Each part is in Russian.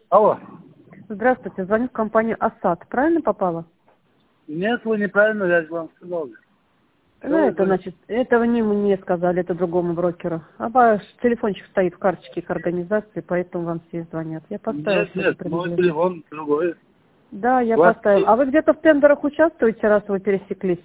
Алло. Здравствуйте, звоню в компанию «Асад». Правильно попала? Нет, вы неправильно, я же вам сказал. Ну, это значит, этого не мне сказали, это другому брокеру. А ваш телефончик стоит в карточке их организации, поэтому вам все звонят. Я поставила Нет, свое нет, мой предупреждение. телефон другой. Да, я Вас поставила. А вы где-то в тендерах участвуете, раз вы пересеклись?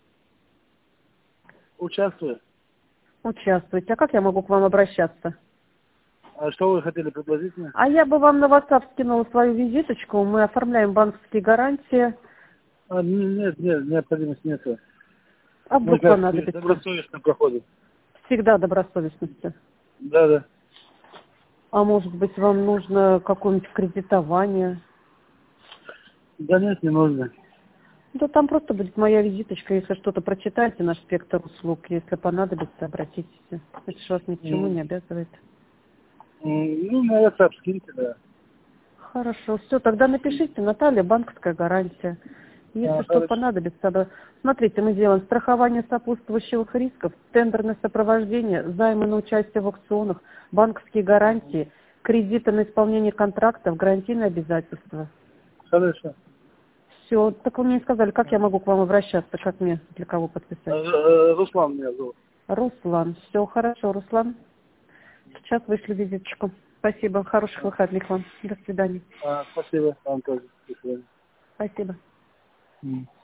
участвую. Участвуете. А как я могу к вам обращаться? А что вы хотели предложить мне? А я бы вам на WhatsApp скинула свою визиточку. Мы оформляем банковские гарантии. Нет, необходимости нет. А Мы вдруг как понадобится? добросовестно проходим. Всегда добросовестности. Да. А может быть, вам нужно какое-нибудь кредитование? Да нет, не нужно. Да там просто будет моя визиточка, если что-то прочитайте, наш спектр услуг. Если понадобится, обратитесь. Это ж вас ни к чему не обязывает. Ну, на WhatsApp скиньте, да. Хорошо, все, тогда напишите, Наталья, банковская гарантия. Если что Хорошо. понадобится, смотрите, мы делаем страхование сопутствующих рисков, тендерное сопровождение, займы на участие в аукционах, банковские гарантии, кредиты на исполнение контрактов, гарантийные обязательства. Хорошо. Все, так вы мне не сказали, как я могу к вам обращаться, как мне, для кого подписать? Руслан меня зовут. Руслан. Все хорошо, Руслан. Сейчас вышлю визиточку. Спасибо. Хороших выходных вам. До свидания. Спасибо. Вам тоже. До свидания. Спасибо.